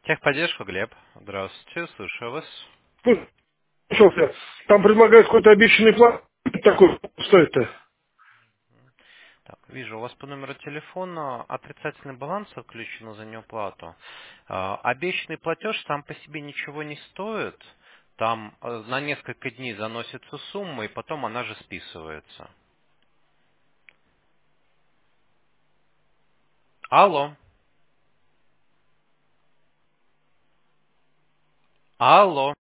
Техподдержка, Глеб. Здравствуйте, слушаю вас. Ну, слушайте, там предлагают какой-то обещанный план. Такой, что это? Так, вижу, у вас по номеру телефона отрицательный баланс отключен за неуплату. Обещанный платеж сам по себе ничего не стоит. Там на несколько дней заносится сумма, и потом она же списывается. Алло. Алло.